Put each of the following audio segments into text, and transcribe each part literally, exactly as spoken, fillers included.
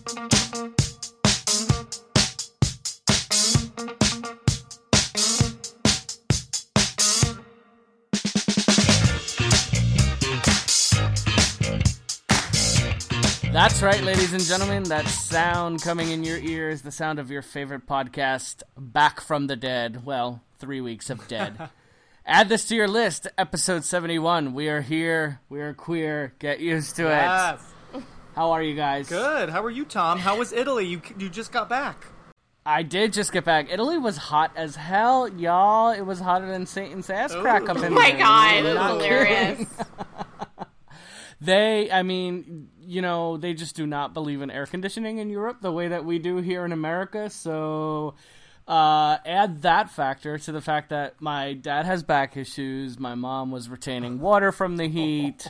That's right, ladies and gentlemen. That sound coming in your ears, the sound of your favorite podcast, Back from the Dead. Well, three weeks of dead. Add this to your list, episode seventy-one. We are here. We are queer. Get used to yes. it. How are you guys? Good. How are you, Tom? How was Italy? You you just got back. I did just get back. Italy was hot as hell, y'all. It was hotter than Satan's ass crack Ooh. up in there. Oh my god, Not that's hilarious. They, I mean, you know, they just do not believe in air conditioning in Europe the way that we do here in America. So uh, add that factor to the fact that my dad has back issues. My mom was retaining water from the heat.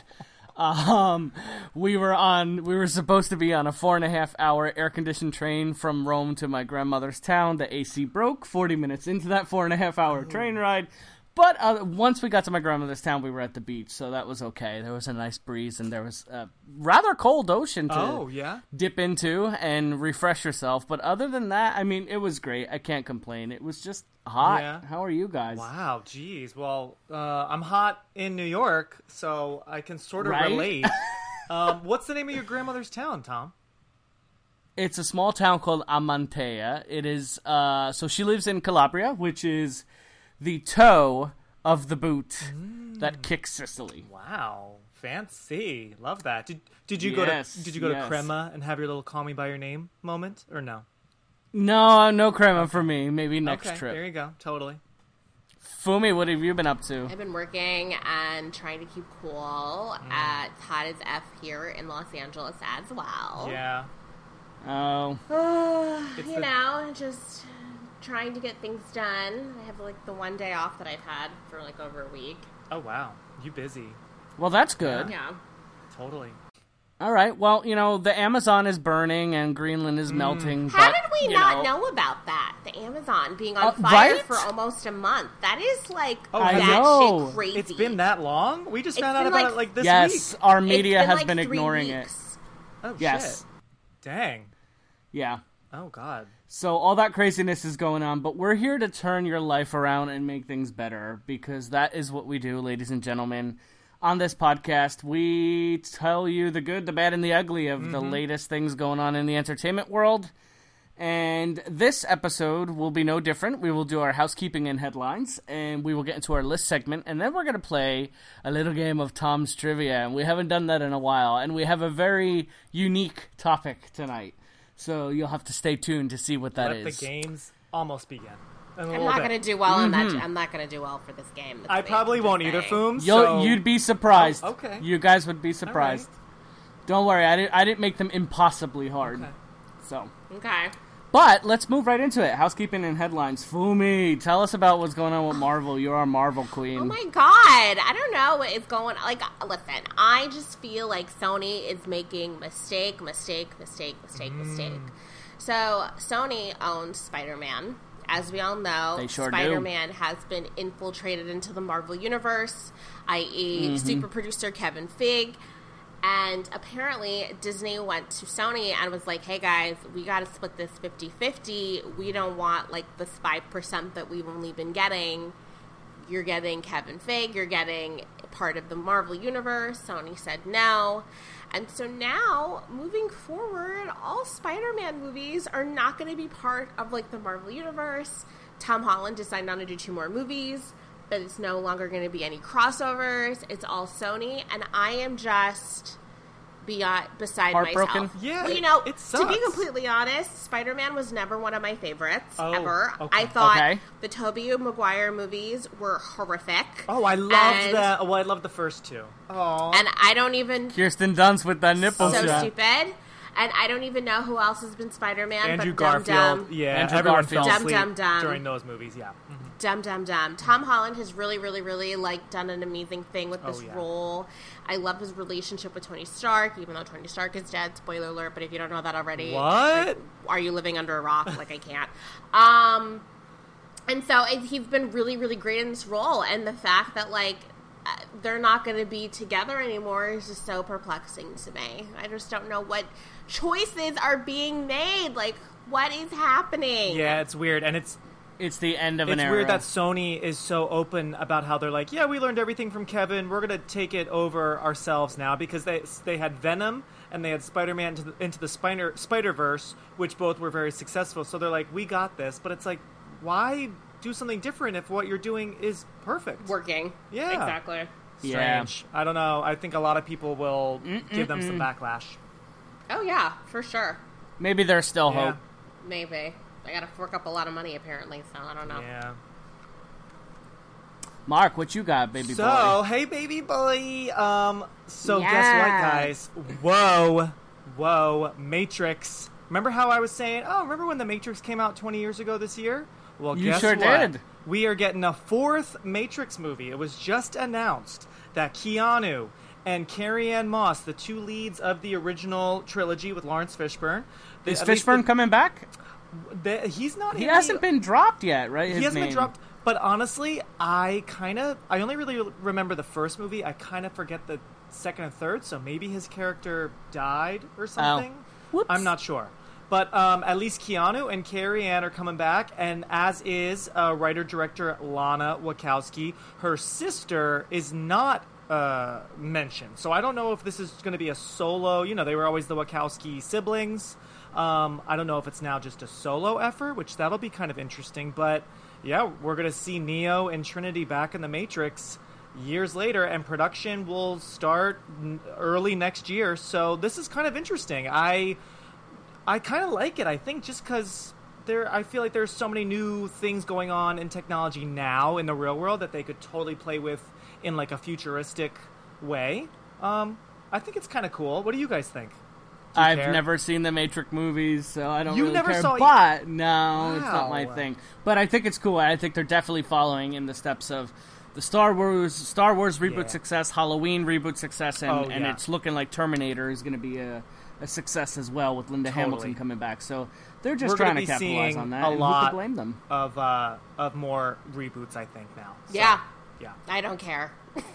Um, we were on, we were supposed to be on a four and a half hour air conditioned train from Rome to my grandmother's town. The A C broke forty minutes into that four and a half hour train ride. But uh, once we got to my grandmother's town, we were at the beach, so that was okay. There was a nice breeze, and there was a rather cold ocean to oh, yeah? dip into and refresh yourself. But other than that, I mean, it was great. I can't complain. It was just hot. Yeah. How are you guys? Wow, geez. Well, uh, I'm hot in New York, so I can sort of Right? relate. um, what's the name of your grandmother's town, Tom? It's a small town called Amantea. It is, uh, so she lives in Calabria, which is the toe of the boot mm. that kicks Sicily. Wow, fancy! Love that. Did did you yes, go to Did you go yes. to Crema and have your little "Call Me by Your Name" moment, or no? No, no crema for me. Maybe next okay, trip. There you go. Totally. Fumi, what have you been up to? I've been working and trying to keep cool. Mm. At hot as F here in Los Angeles as well. Yeah. Oh. you the... know, just trying to get things done. I have like the one day off that I've had for like over a week. Oh wow, you busy? Well, that's good. Yeah. Totally. All right. Well, you know, the Amazon is burning and Greenland is mm. melting. How but, did we you not know, know about that? The Amazon being on uh, fire right? for almost a month. That is like Oh, that I know. shit crazy. It's been that long? We just It's found out been about like- it like this yes, week. our media It's been has like been three ignoring weeks. Oh Yes. shit. Dang. it. Yeah. Oh god. So all that craziness is going on, but we're here to turn your life around and make things better, because that is what we do, ladies and gentlemen. On this podcast, we tell you the good, the bad, and the ugly of mm-hmm. the latest things going on in the entertainment world. And this episode will be no different. We will do our housekeeping and headlines, and we will get into our list segment, and then we're going to play a little game of Tom's Trivia, and we haven't done that in a while, and we have a very unique topic tonight. So you'll have to stay tuned to see what that Let is. Let the games almost begin. I'm not going to do well mm-hmm. in that. I'm not going to do well for this game. I probably won't either, saying. Foom. You'll, So... You'd be surprised. Oh, okay. You guys would be surprised. Right. Don't worry, I didn't, I didn't make them impossibly hard. Okay. So, Okay. But let's move right into it. Housekeeping and headlines. Fumi, tell us about what's going on with Marvel. You're our Marvel queen. Oh my god. I don't know what is going on. Like, listen, I just feel like Sony is making mistake, mistake, mistake, mistake, mm. mistake. So, Sony owns Spider-Man. As we all know, they sure Spider-Man do. has been infiltrated into the Marvel Universe, that is mm-hmm. super producer Kevin Feige. And apparently Disney went to Sony and was like, hey guys, we got to split this fifty-fifty. We don't want like this five percent that we've only been getting. You're getting Kevin Feige. You're getting part of the Marvel Universe. Sony said no. And so now, moving forward, all Spider-Man movies are not going to be part of like the Marvel Universe. Tom Holland decided not to do two more movies. But it's no longer going to be any crossovers. It's all Sony, and I am just beyond beside heartbroken. myself. Yeah, well, you know, it sucks. to be completely honest, Spider-Man was never one of my favorites oh, ever. Okay. I thought okay. the Tobey Maguire movies were horrific. Oh, I loved and, that. Well, I loved the first two. Oh, and I don't even Kirsten Dunst with that nipple so shot. stupid. And I don't even know who else has been Spider-Man. Andrew but Garfield. Dum Dum. Yeah, Andrew everyone Garfield. fell Dum asleep Dum Dum. during those movies. Yeah. Mm-hmm. Dum Dum Dum. Tom Holland has really, really, really like done an amazing thing with this oh, yeah. role. I love his relationship with Tony Stark, even though Tony Stark is dead. Spoiler alert! But if you don't know that already, what like, are you living under a rock? Like I can't. Um, and so it, he's been really, really great in this role, and the fact that like uh, they're not going to be together anymore is just so perplexing to me. I just don't know what choices are being made. Like, what is happening? Yeah, it's weird, and it's It's the end of it's an era. weird that Sony is so open about how they're like, yeah, we learned everything from Kevin. We're gonna take it over ourselves now because they they had Venom and they had Spider-Man into the, into the Spider Spider-Verse, which both were very successful. So they're like, we got this. But it's like, why do something different if what you're doing is perfect? Working. Yeah. Exactly. Yeah. Strange. I don't know. I think a lot of people will Mm-mm-mm. give them some backlash. Oh, yeah, for sure. Maybe there's still Yeah. hope. Maybe. I gotta fork up a lot of money, apparently, so I don't know. Yeah. Mark, what you got, baby so, boy? hey, baby boy. Um, so Yeah. guess what, guys? Whoa. Whoa. Matrix. Remember how I was saying, oh, remember when The Matrix came out twenty years ago this year? Well, You guess sure what? did. We are getting a fourth Matrix movie. It was just announced that Keanu and Carrie-Anne Moss, the two leads of the original trilogy with Lawrence Fishburne. they- Is at least Fishburne the- coming back? the- he's not He in hasn't the, been dropped yet, right? He His hasn't name. been dropped. But honestly, I kind of, I only really remember the first movie. I kind of forget the second and third, so maybe his character died or something. Whoops. I'm not sure. But um, at least Keanu and Carrie-Anne are coming back, and as is uh, writer-director Lana Wachowski. Her sister is not uh, mentioned. So I don't know if this is going to be a solo, you know, they were always the Wachowski siblings. Um, I don't know if it's now just a solo effort, which that'll be kind of interesting. But yeah, we're going to see Neo and Trinity back in the Matrix years later, and production will start n- early next year. So this is kind of interesting. I I kind of like it, I think, just because there, I feel like there's so many new things going on in technology now in the real world that they could totally play with in like a futuristic way. Um, I think it's kind of cool. What do you guys think? Do you I've care? never seen the Matrix movies, so I don't You really never care. saw it- But no, it's not my Wow. thing. But I think it's cool. I think they're definitely following in the steps of the Star Wars Star Wars reboot Yeah. success, Halloween reboot success, and, Oh, and yeah. it's looking like Terminator is going to be a, a success as well with Linda Totally. Hamilton coming back. So they're just We're trying gonna to be capitalize seeing on that. a and who lot could blame them? Of uh, of more reboots, I think now. So, Yeah. yeah. I don't care.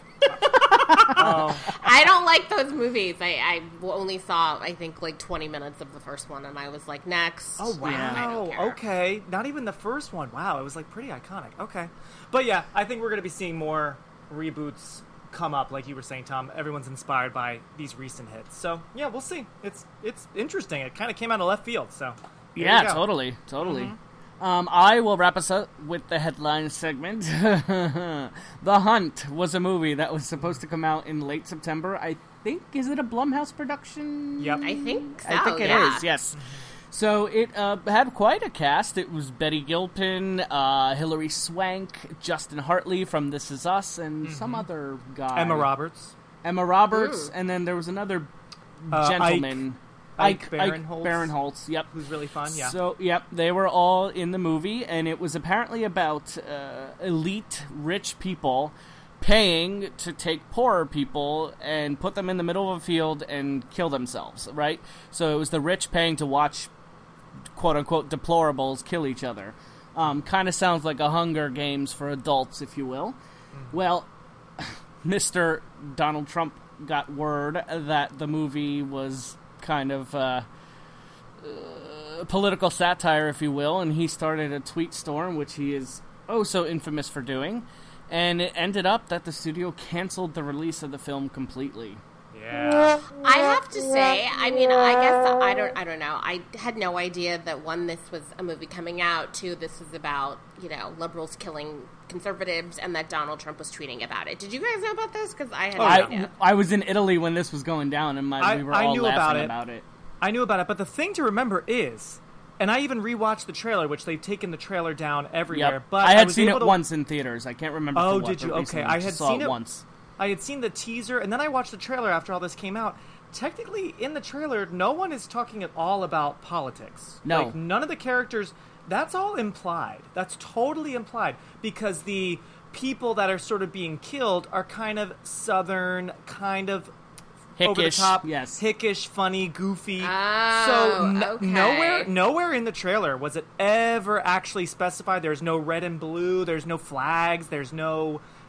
Oh, I don't like those movies. I, I only saw, I think, like twenty minutes of the first one, and I was like, next. oh I don't wow. care. Okay, not even the first one. Wow, it was like pretty iconic. Okay, but yeah, I think we're gonna be seeing more reboots come up, like you were saying, Tom. Everyone's inspired by these recent hits. So yeah, we'll see. It's it's interesting. It kind of came out of left field. So here Yeah, we go. totally, totally. Um, I will wrap us up with the headline segment. The Hunt was a movie that was supposed to come out in late September. I think, is it a Blumhouse production? Yep. I think so. I think it is. yeah. Yes. So it uh, had quite a cast. It was Betty Gilpin, uh, Hilary Swank, Justin Hartley from This Is Us, and some other guy. Emma Roberts. Emma Roberts, Ooh. and then there was another Uh, gentleman. Ike Ike Barinholtz. Barinholtz, yep. Who's really fun. Yeah. So, yep, they were all in the movie, and it was apparently about uh, elite rich people paying to take poorer people and put them in the middle of a field and kill themselves, right? So it was the rich paying to watch, quote-unquote, deplorables kill each other. Um, kind of sounds like a Hunger Games for adults, if you will. Mm-hmm. Well, Mister Donald Trump got word that the movie was kind of uh, uh, political satire, if you will, and he started a tweet storm, which he is oh so infamous for doing, and it ended up that the studio canceled the release of the film completely. Yeah. I have to say, I mean, I guess I don't, I don't know. I had no idea that one, this was a movie coming out. Two, this was about, you know, liberals killing conservatives, and that Donald Trump was tweeting about it. Did you guys know about this? Because I had no Oh, I, idea. I was in Italy when this was going down, and my, I- we were I all knew laughing about it. about it. I knew about it, but the thing to remember is, and I even rewatched the trailer, which they've taken the trailer down everywhere. Yep. But I had was seen able it to- once in theaters. I can't remember. Oh, for what, did you? but Okay, recently I just had saw seen it it- once. I had seen the teaser, and then I watched the trailer after all this came out. Technically, in the trailer, no one is talking at all about politics. No. Like, none of the characters, that's all implied. That's totally implied. Because the people that are sort of being killed are kind of southern, kind of over the Hickish, top, yes. hickish, funny, goofy. Oh, so n- okay. nowhere, nowhere in the trailer was it ever actually specified. There's no red and blue. There's no flags. There's no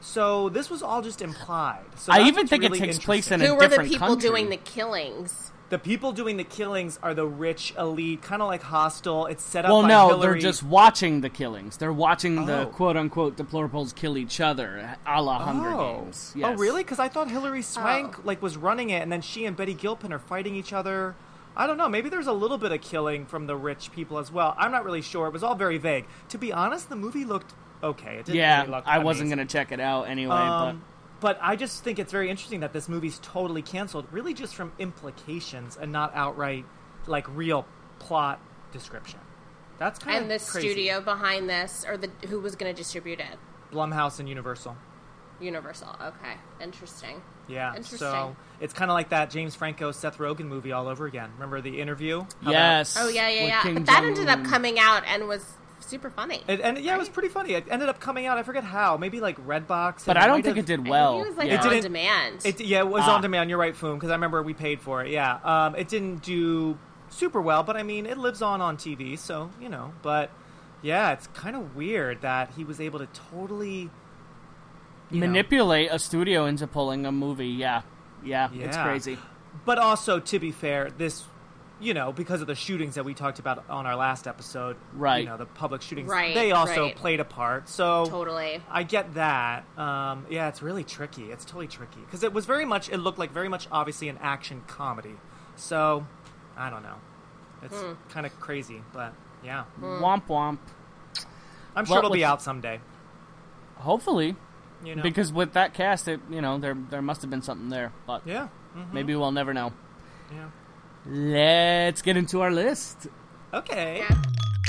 So this was all just implied. So I that's even what's think really it takes place in interesting. a Who were the different people country. doing the killings? The people doing the killings are the rich elite, kind of like Hostel. It's set up Well, by no, Hillary. they're just watching the killings. They're watching the Oh. quote-unquote deplorables kill each other, a la Hunger oh. Games. Oh, Yes. really? Because I thought Hillary Swank Oh. like was running it, and then she and Betty Gilpin are fighting each other. I don't know. Maybe there's a little bit of killing from the rich people as well. I'm not really sure. It was all very vague. To be honest, the movie looked okay. It didn't Yeah, really look I wasn't amazing. going to check it out anyway, Um, but I just think it's very interesting that this movie's totally canceled, really just from implications and not outright, like, real plot description. That's kind And the of crazy. studio behind this, or the who was going to distribute it? Blumhouse and Universal. Universal. Okay, interesting. Yeah, Interesting. so it's kind of like that James Franco, Seth Rogen movie all over again. Remember The Interview? but How that- yes. Oh yeah, yeah, with yeah. King But that ended up Jong-un. coming out and was super funny. It, and yeah, it was Right? pretty funny. It ended up coming out. I forget how. Maybe like Redbox. But and I don't might think have- it did I think well. it was like yeah. It on didn't- demand. It, yeah, it was Ah. on demand. You're right, Foom, because I remember we paid for it. Yeah, um, it didn't do super well, but I mean, it lives on on T V, so you know. But yeah, it's kind of weird that he was able to totally you know. Manipulate a studio into pulling a movie. Yeah. Yeah, it's Yeah. crazy. But also, to be fair, this, you know, because of the shootings that we talked about on our last episode, Right. You know, the public shootings, Right, they also right. played a part. So Totally. I get that. Um, yeah, it's really tricky. It's totally tricky because it was very much. It looked like very much, obviously, an action comedy. So I don't know. It's Hmm. kind of crazy, but yeah, Womp womp. I'm sure Well, it'll be with- out someday. Hopefully. You know, Because with that cast, it you know, there there must have been something there. But yeah, mhm, maybe we'll never know. yeah. Let's get into our list. Okay. Yeah.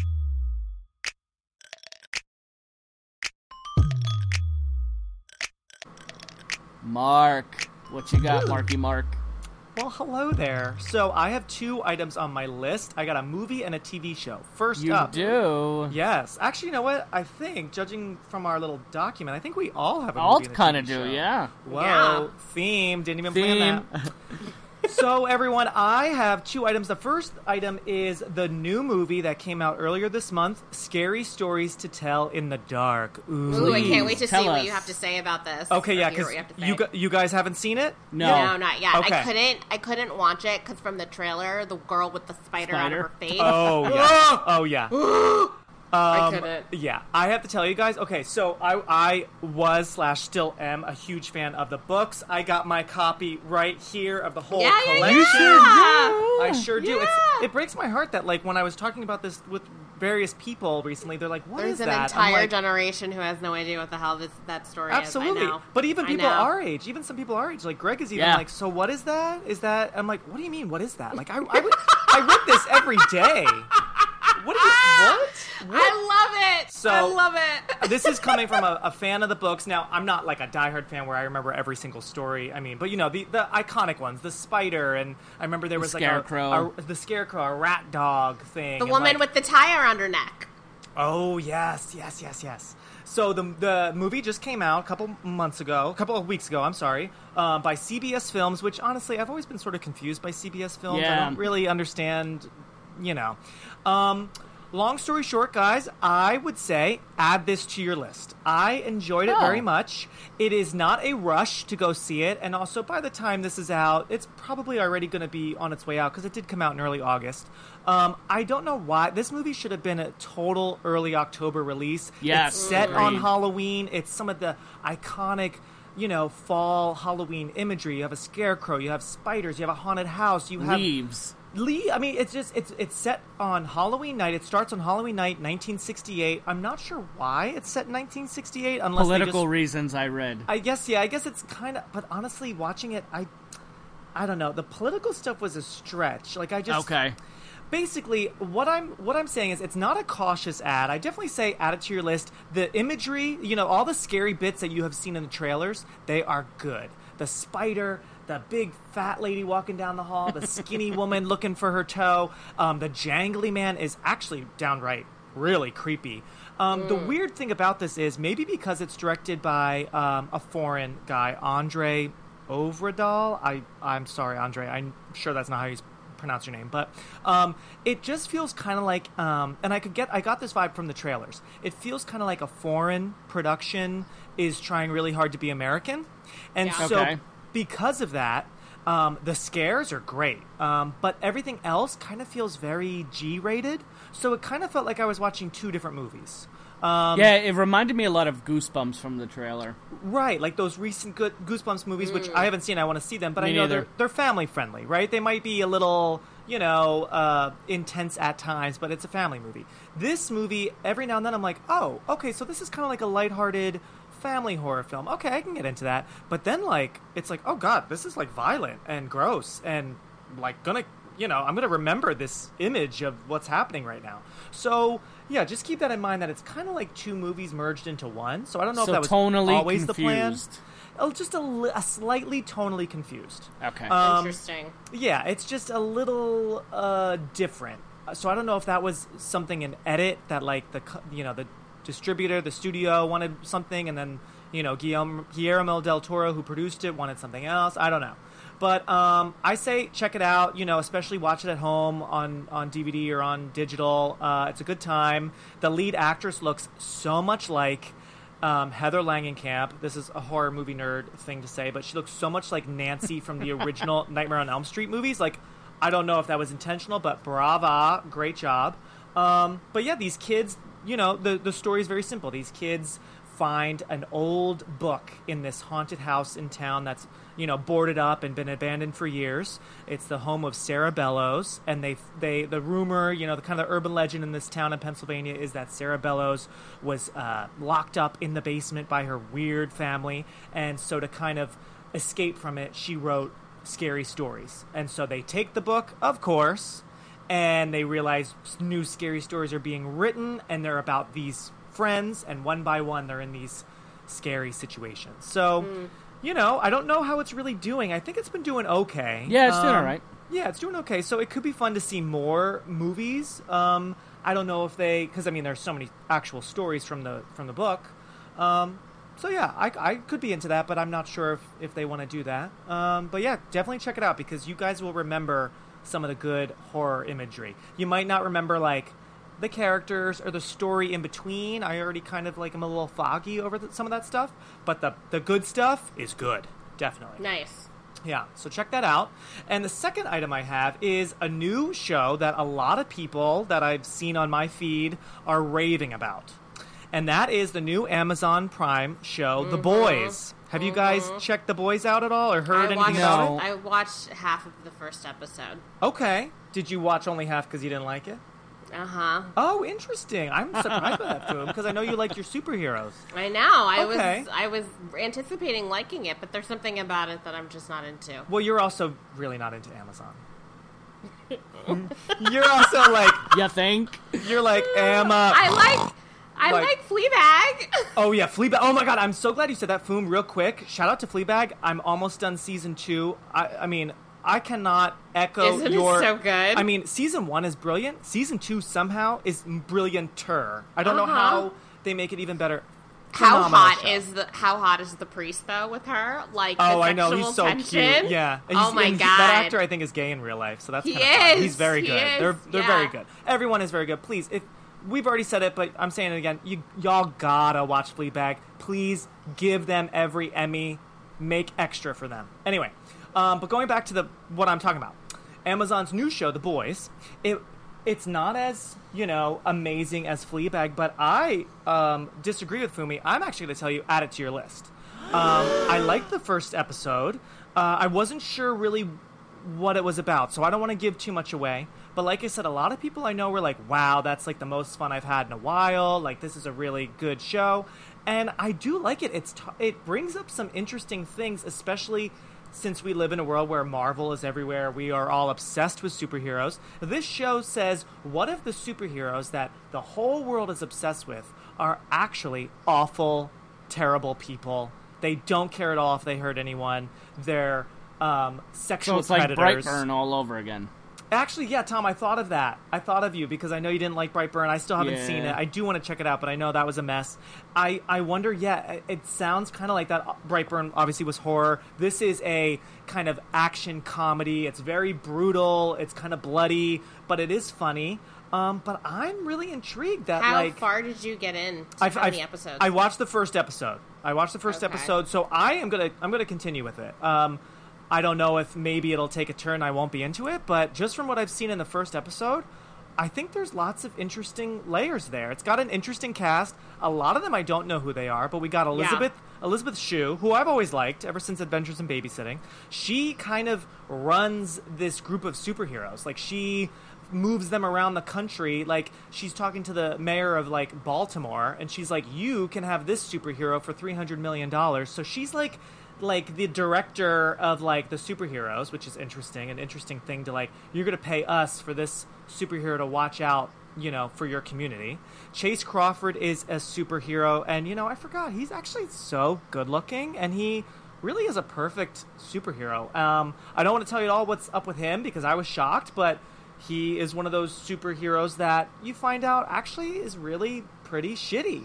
Mark. What you got, Marky Mark? Well, hello there. So I have two items on my list. I got a movie and a T V show. First You up, do. yes. Actually, you know what? I think, judging from our little document, I think we all have a All movie and a kind of T V do, show. yeah. Whoa, Yeah. theme. Didn't even Theme. plan that. So, everyone, I have two items. The first item is the new movie that came out earlier this month, Scary Stories to Tell in the Dark. Ooh. Ooh, I Please, can't wait to tell see what us. you have to say about this. Okay, or yeah, hear because what you have to say. you, gu- you guys haven't seen it? No. No, not yet. Okay. I couldn't. I couldn't watch it because from the trailer, the girl with the spider, out of Spider? her face. Oh, yeah. Oh, yeah. I Um, couldn't. Yeah, I have to tell you guys. Okay, so I I was slash still am a huge fan of the books. I got my copy right here of the whole Yeah, yeah, collection. yeah. I sure do. Yeah. It's, it breaks my heart that like when I was talking about this with various people recently, they're like, "What There's is an that?" I'm entire like, generation who has no idea what the hell this that story Absolutely, is. I know. but even I people know. our age, even some people our age, like Greg is even Yeah. like, "So what is that? Is that?" I'm like, "What do you mean? What is that?" Like I I, would, I read this every day. What? Is, what? What? I love it. So- I love it. This is coming from a, a fan of the books. Now, I'm not like a diehard fan where I remember every single story. I mean, but you know, the, the iconic ones, the spider, and I remember there The was like scarecrow. a, a the scarecrow, a rat dog thing. The and, woman like- with the tie around her neck. Oh yes, yes, yes, yes. So the the movie just came out a couple months ago, a couple of weeks ago. I'm sorry, uh, by C B S Films. Which honestly, I've always been sort of confused by C B S Films. I Yeah. don't really understand. You know. Um, Long story short, guys, I would say add this to your list. I enjoyed it Oh. very much. It is not a rush to go see it, and also by the time this is out, it's probably already going to be on its way out because it did come out in early August. Um, I don't know why. This movie should have been a total early October release. Yes, It's set on agreed. Halloween. It's some of the iconic, you know, fall Halloween imagery. You have a scarecrow, you have spiders, you have a haunted house, you have Leaves. Lee, I mean, it's just it's it's set on Halloween night. It starts on Halloween night, nineteen sixty-eight. I'm not sure why it's set in nineteen sixty-eight, unless they Political just, reasons I read. I guess yeah, I guess it's kind of. But honestly, watching it, I, I don't know. The political stuff was a stretch. Like I just Okay. Basically, what I'm what I'm saying is it's not a cautious ad. I definitely say add it to your list. The imagery, you know, all the scary bits that you have seen in the trailers, they are good. The spider, the big fat lady walking down the hall, the skinny woman looking for her toe, um, the jangly man is actually downright really creepy. Um, The weird thing about this is maybe because it's directed by um, a foreign guy, Andre Ovredal. I I'm sorry, Andre. I'm sure that's not how you pronounce your name, but um, it just feels kind of like, um, and I could get, I got this vibe from the trailers. It feels kind of like a foreign production is trying really hard to be American, and Yeah. so Okay. because of that, um, the scares are great, um, but everything else kind of feels very G-rated. So it kind of felt like I was watching two different movies. Um, Yeah, it reminded me a lot of Goosebumps from the trailer. Right, like those recent good Goosebumps movies, which I haven't seen. I want to see them, but Me I know neither. they're they're family friendly, right? They might be a little, you know, uh, intense at times, but it's a family movie. This movie, every now and then, I'm like, oh, okay, so this is kind of like a lighthearted family horror film. Okay, I can get into that. But then, like, it's like, oh god, this is like violent and gross and like gonna, you know, I'm gonna remember this image of what's happening right now. So. Yeah, just keep that in mind that it's kind of like two movies merged into one. So I don't know So if that was tonally always the plan. confused. Oh, just a, li- a slightly tonally confused. Okay. Um, Interesting. Yeah, it's just a little uh, different. So I don't know if that was something in edit that, like, the co- you know the distributor, the studio wanted something, and then you know Guillermo, Guillermo del Toro, who produced it, wanted something else. I don't know. But um, I say check it out, you know, especially watch it at home on, on D V D or on digital. Uh, it's a good time. The lead actress looks so much like um, Heather Langenkamp. This is a horror movie nerd thing to say, but she looks so much like Nancy from the original Nightmare on Elm Street movies. Like, I don't know if that was intentional, but brava, great job. Um, but yeah, these kids, you know, the, the story is very simple. These kids find an old book in this haunted house in town that's, you know, boarded up and been abandoned for years. It's the home of Sarah Bellows, and they they the rumor, you know, the kind of the urban legend in this town in Pennsylvania is that Sarah Bellows was uh, locked up in the basement by her weird family, and so to kind of escape from it, she wrote scary stories. And so they take the book, of course, and they realize new scary stories are being written, and they're about these friends, and one by one they're in these scary situations. So, mm. you know, I don't know how it's really doing. I think it's been doing okay. Yeah, it's um, doing all right. Yeah, it's doing okay. So it could be fun to see more movies. Um, I don't know if they, because I mean, there's so many actual stories from the from the book. Um, so yeah, I, I could be into that, but I'm not sure if, if they want to do that. Um, but yeah, definitely check it out because you guys will remember some of the good horror imagery. You might not remember like the characters or the story in between. I already kind of like am a little foggy over the, some of that stuff, but the the good stuff is good, definitely. Nice. Yeah, so check that out. And the second item I have is a new show that a lot of people that I've seen on my feed are raving about. And that is the new Amazon Prime show, mm-hmm. The Boys. Have mm-hmm. you guys checked The Boys out at all or heard I anything watched, about no. it? I watched half of the first episode. Okay. Did you watch only half because you didn't like it? Uh-huh. Oh, interesting. I'm surprised by that film because I know you like your superheroes. I know. I Okay. was I was anticipating liking it, but there's something about it that I'm just not into. Well, you're also really not into Amazon. You're also like, You think? you're like, Emma. I like I Like- like Fleabag. Oh, yeah, Fleabag. Oh, my God. I'm so glad you said that, Foom. Real quick, shout out to Fleabag. I'm almost done season two. I, I mean, I cannot echo Isn't it your... so good? I mean, season one is brilliant. Season two somehow is brillianter. I don't know Uh-huh. how they make it even better. How Phenomenal hot show. is the how hot is the priest though with her? Like Oh, the I know. sexual He's so tension? cute. Yeah. And Oh he's- my and god. That actor, I think, is gay in real life, so that's He kind of fun. is. He's very He good. is. They're they're Yeah. very good. Everyone is very good. Please, if we've already said it, but I'm saying it again. You y'all gotta watch Fleabag. Please give them every Emmy. Make extra for them. Anyway, um, but going back to the what I'm talking about, Amazon's new show, The Boys. It it's not as, you know, amazing as Fleabag, but I um, disagree with Fumi. I'm actually going to tell you, add it to your list. Um, I liked the first episode. Uh, I wasn't sure really what it was about, so I don't want to give too much away. But like I said, a lot of people I know were like, wow, that's like the most fun I've had in a while. Like, this is a really good show. And I do like it. It's t- it brings up some interesting things, especially since we live in a world where Marvel is everywhere. We are all obsessed with superheroes. This show says, what if the superheroes that the whole world is obsessed with are actually awful, terrible people? They don't care at all if they hurt anyone. They're um, sexual So it's like predators. Brightburn all over again. Actually, yeah, Tom, I thought of that. I thought of you because I know you didn't like Brightburn. I still haven't Yeah. seen it. I do want to check it out, but I know that was a mess. I, I wonder, yeah, it- it sounds kind of like that. Brightburn obviously was horror. This is a kind of action comedy. It's very brutal. It's kind of bloody, but it is funny. Um, but I'm really intrigued that, How like... far did you get in? To I've, how many I've- episodes? I watched the first episode. I watched the first Okay. episode, so I am gonna I'm gonna continue with it. Um, I don't know if maybe it'll take a turn. I won't be into it, but just from what I've seen in the first episode, I think there's lots of interesting layers there. It's got an interesting cast. A lot of them I don't know who they are, but we got Elizabeth Elizabeth Shue, who I've always liked ever since Adventures in Babysitting. She kind of runs this group of superheroes. Like she moves them around the country. Like she's talking to the mayor of like Baltimore, and she's like, "You can have this superhero for three hundred million dollars." So she's like. like the director of like the superheroes, which is interesting, an interesting thing to like, you're going to pay us for this superhero to watch out, you know, for your community. Chase Crawford is a superhero, and you know, I forgot, he's actually so good looking, and he really is a perfect superhero. Um, I don't want to tell you at all what's up with him because I was shocked, but he is one of those superheroes that you find out actually is really pretty shitty.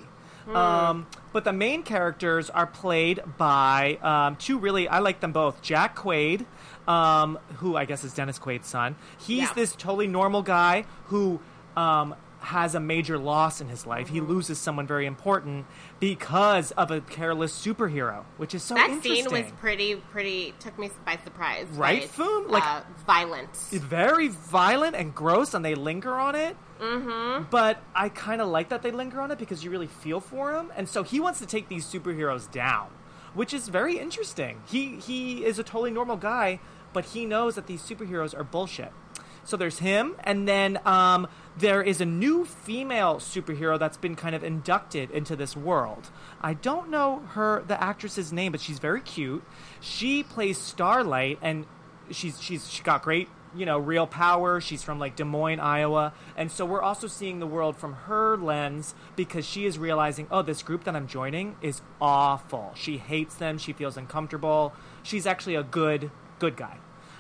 Um, but the main characters are played by um, two really, I like them both. Jack Quaid, um, who I guess is Dennis Quaid's son. He's Yeah. this totally normal guy who um, has a major loss in his life. He loses someone very important because of a careless superhero, which is so that interesting. scene was pretty, pretty, took me by surprise. Right, by, Foom? Like- uh, violence. It's very violent and gross, and they linger on it. Mm-hmm. But I kind of like that they linger on it because you really feel for him, and so he wants to take these superheroes down, which is very interesting. He he is a totally normal guy, but he knows that these superheroes are bullshit. So there's him, and then um, there is a new female superhero that's been kind of inducted into this world. I don't know her the actress's name, but she's very cute. She plays Starlight, and she's she's she got great, you know, real power. She's from like Des Moines, Iowa. And so we're also seeing the world from her lens because she is realizing, oh, this group that I'm joining is awful. She hates them. She feels uncomfortable. She's actually a good, good guy.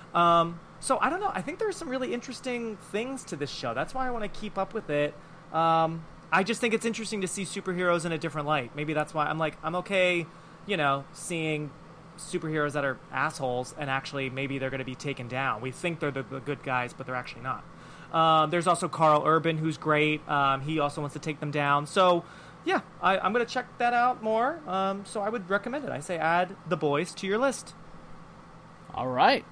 Um, so I don't know. I think there's some really interesting things to this show. That's why I want to keep up with it. Um, I just think it's interesting to see superheroes in a different light. Maybe that's why I'm like, I'm okay, you know, seeing superheroes that are assholes and actually maybe they're going to be taken down. We think they're the, the good guys, but they're actually not. Um, there's also Carl Urban, who's great. Um, he also wants to take them down. So, yeah, I, I'm going to check that out more. Um, so I would recommend it. I say add The Boys to your list. All right.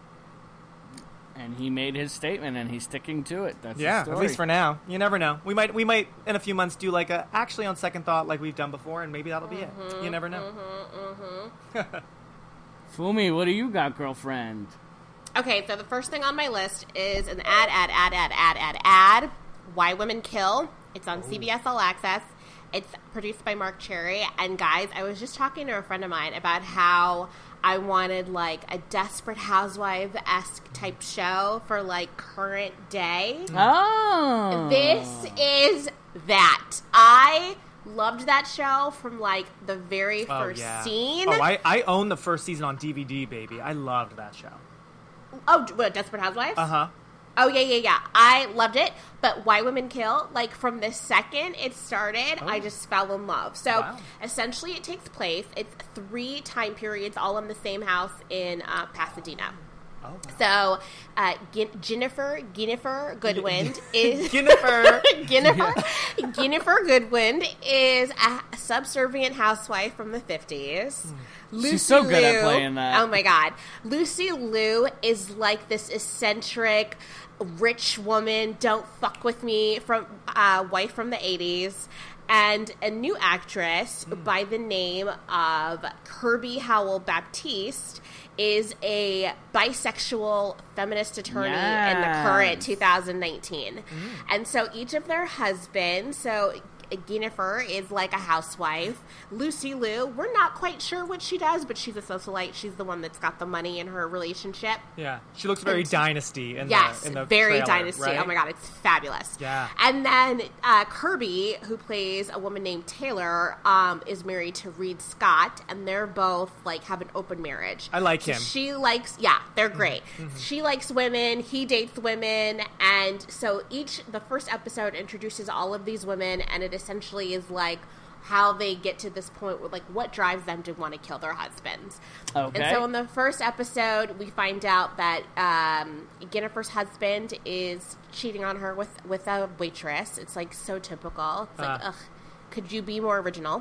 And he made his statement, and he's sticking to it. That's Yeah, the story. at least for now. You never know. We might, we might in a few months do like a actually on second thought, like we've done before, and maybe that'll be Mm-hmm, it. You never know. mm-hmm, mm-hmm. Fumi, what do you got, girlfriend? Okay, so the first thing on my list is an ad, ad, ad, ad, ad, ad, ad. Why Women Kill. It's on C B S All Access. It's produced by Mark Cherry. And guys, I was just talking to a friend of mine about how I wanted like a Desperate Housewives-esque type show for like current day. Oh. This is that. I loved that show from like the very Oh, first yeah. scene. Oh, I, I own the first season on D V D, baby. I loved that show. Oh, what, Desperate Housewives? Uh huh. Oh, yeah, yeah, yeah. I loved it. But Why Women Kill, like, from the second it started, I just fell in love. So, Wow. essentially, it takes place. It's three time periods all in the same house in uh, Pasadena. Oh, wow. So, uh, Gin- Jennifer, Jennifer Goodwin is... Jennifer. Jennifer, Jennifer Goodwin is a subservient housewife from the fifties. Lucy She's so good at Liu- playing that. Oh my god. Lucy Liu is like this eccentric, rich woman, don't fuck with me, from uh, wife from the eighties. And a new actress by the name of Kirby Howell Baptiste is a bisexual feminist attorney in the current Yes. two thousand nineteen. And so each of their husbands, so Guinevere is like a housewife. Lucy Liu, we're not quite sure what she does, but she's a socialite. She's the one that's got the money in her relationship. Yeah, she looks very And- Dynasty in Yes, the in the very trailer, Dynasty. right? Oh my god, it's fabulous. Yeah. And then uh, Kirby, who plays a woman named Taylor, um, is married to Reed Scott, and they're both like have an open marriage. I like So him. She likes, yeah, they're great. Mm-hmm. She likes women. He dates women, and so each the first episode introduces all of these women, and it essentially is like how they get to this point where like what drives them to want to kill their husbands. Okay. And so in the first episode, we find out that um, Guinevere's husband is cheating on her with, with a waitress. It's like so typical. It's like, Uh. ugh, could you be more original?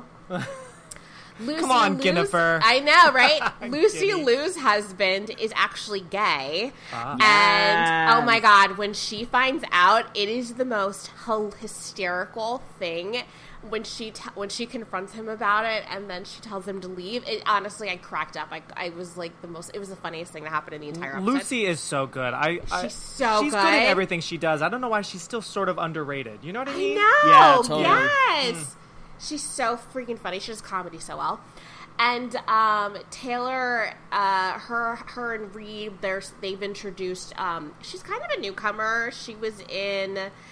Lucy Come on, Liu's- Guinevere. I know, right? Lucy Guinea. Liu's husband is actually gay. Ah. And, oh Yes. my God, when she finds out, it is the most hy- hysterical thing when she t- when she confronts him about it, and then she tells him to leave. It, honestly, I cracked up. I, I was like the most, it was the funniest thing that happened in the entire episode. Lucy is so good. I, I She's so she's good. good at everything she does. I don't know why she's still sort of underrated. You know what I I mean? know. Yeah, totally. Yes. She's so freaking funny. She does comedy so well. And um, Taylor, uh, her, her and Reed, they're, they've introduced. Um, she's kind of a newcomer. She was in.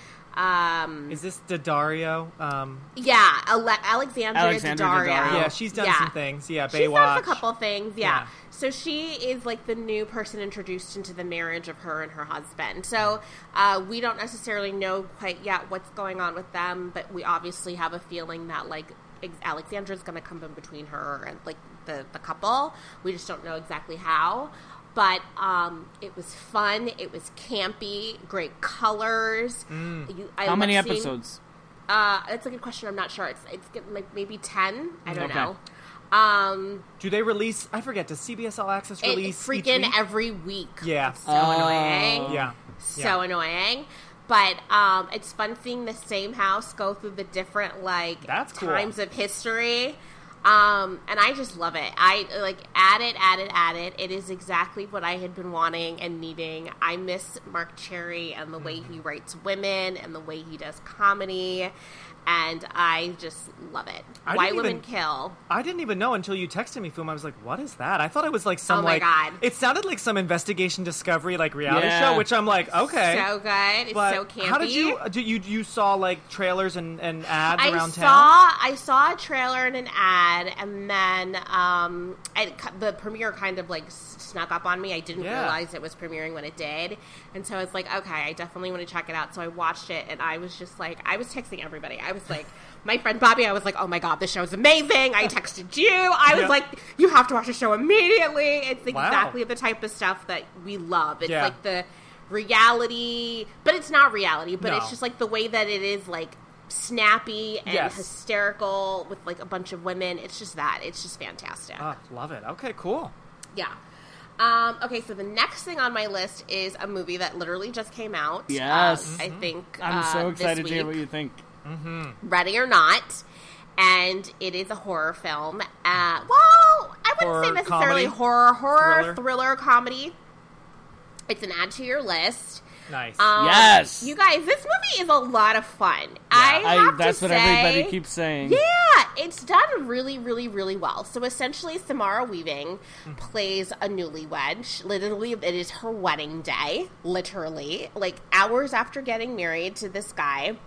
Um, Is this Daddario? Um, yeah, Ale- Alexandra, Alexandra Daddario. Daddario. yeah, she's done Yeah. some things. Yeah, She's done Baywatch. a couple things, yeah. Yeah. So she is like the new person introduced into the marriage of her and her husband. So uh, we don't necessarily know quite yet what's going on with them, but we obviously have a feeling that like ex- Alexandra's going to come in between her and like the, the couple. We just don't know exactly how. But um, it was fun. It was campy. Great colors. Mm. You, I How many love seeing- episodes? Uh, that's a good question. I'm not sure. It's it's getting like maybe ten. I don't Okay. know. Um, Do they release? I forget. Does C B S All Access it release each freaking week? every week. Yeah. It's so Oh. annoying. Yeah. So Yeah. annoying. But um, it's fun seeing the same house go through the different like That's cool. times of history. Um, and I just love it. I like add it, add it, add it. It is exactly what I had been wanting and needing. I miss Mark Cherry and the way he writes women and the way he does comedy. And I just love it. I Why didn't Women even- Kill. I didn't even know until you texted me, Foom. I was like, "What is that?" I thought it was like some Oh my like God. it sounded like some investigation discovery like reality Yeah. show, which I'm like, okay, So good. It's but so campy. how did you do? You you saw like trailers and, and ads I around saw town? I saw a trailer and an ad, and then um, I, the premiere kind of like s- snuck up on me. I didn't Yeah. realize it was premiering when it did, and so it's like, okay, I definitely want to check it out. So I watched it, and I was just like, I was texting everybody. I was like, my friend Bobby, I was like, oh my god, this show is amazing. I texted you. I was Yeah. like, you have to watch the show immediately. It's Wow. exactly the type of stuff that we love. It's Yeah. like the reality, but it's not reality. But No. it's just like the way that it is like snappy and Yes. hysterical with like a bunch of women. It's just that. It's just fantastic. Oh, love it. Okay, cool. Yeah. Um, okay, so the next thing on my list is a movie that literally just came out. Yes. Uh, I think I'm uh, so this excited to hear week. what you think. Ready or Not. And it is a horror film. Uh, well, I wouldn't Horror say necessarily comedy? horror, horror, Thriller? thriller, comedy. It's an add to your list. Nice. Um, Yes. You guys, this movie is a lot of fun. I I, have that's to what say, everybody keeps saying. Yeah, it's done really, really, really well. So essentially, Samara Weaving plays a newlywed. She- Literally, it is her wedding day. Literally, like hours after getting married to this guy,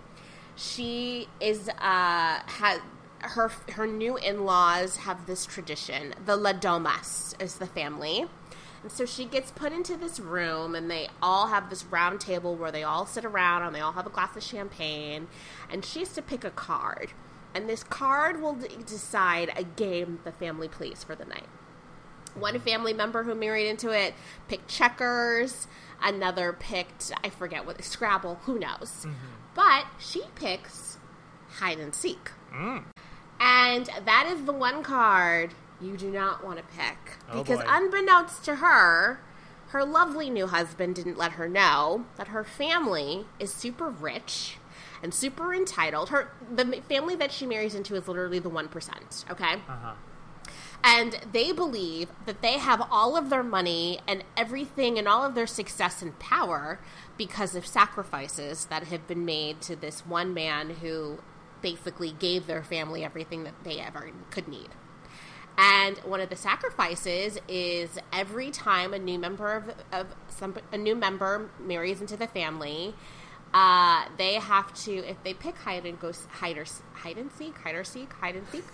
she is uh has her her new in-laws have this tradition. The La Domas is the family. And so she gets put into this room, and they all have this round table where they all sit around, and they all have a glass of champagne. And she has to pick a card. And this card will d- decide a game the family plays for the night. One family member who married into it picked checkers. Another picked, I forget what, Scrabble, who knows. But she picks hide and seek. Mm. And that is the one card you do not want to pick. Oh, Because boy. unbeknownst to her, her lovely new husband didn't let her know that her family is super rich and super entitled. Her the family that she marries into is literally the one percent, okay? Uh-huh. And they believe that they have all of their money and everything and all of their success and power because of sacrifices that have been made to this one man who basically gave their family everything that they ever could need. And one of the sacrifices is every time a new member of, of some a new member marries into the family, uh, they have to, if they pick hide and go hide or hide and seek, hide or seek, hide and seek,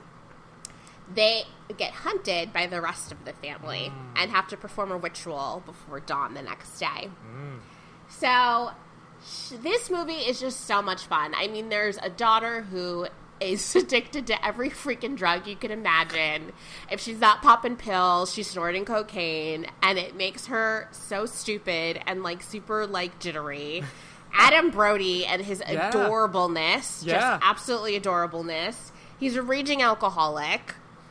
they get hunted by the rest of the family mm. and have to perform a ritual before dawn the next day. Mm. So sh- this movie is just so much fun. I mean, there's a daughter who is addicted to every freaking drug you can imagine. If she's not popping pills, she's snorting cocaine, and it makes her so stupid and like super like jittery. Adam Brody and his yeah. adorableness, yeah. just absolutely adorableness. He's a raging alcoholic.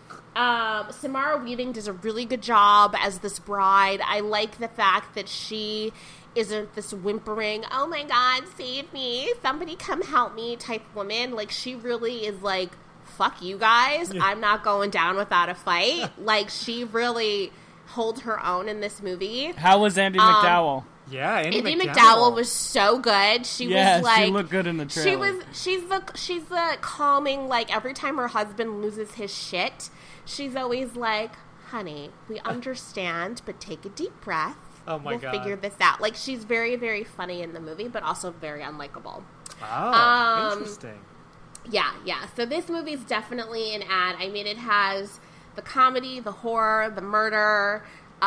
Um, Samara Weaving does a really good job as this bride. I like the fact that she isn't this whimpering, oh my god, save me, somebody come help me type woman. Like, she really is like, fuck you guys, yeah. I'm not going down without a fight. Like, she really holds her own in this movie. How was Andie um, MacDowell? Yeah, Andie, Andie MacDowell. MacDowell was so good. She yeah, was like, she looked good in the trailer. She was, she's the, she's the calming, like, every time her husband loses his shit, she's always like, honey, we understand, but take a deep breath. Oh my we'll god. We'll figure this out. Like, she's very, very funny in the movie, but also very unlikable. Oh, um, interesting. Yeah, yeah. So this movie is definitely an ad. I mean, it has the comedy, the horror, the murder.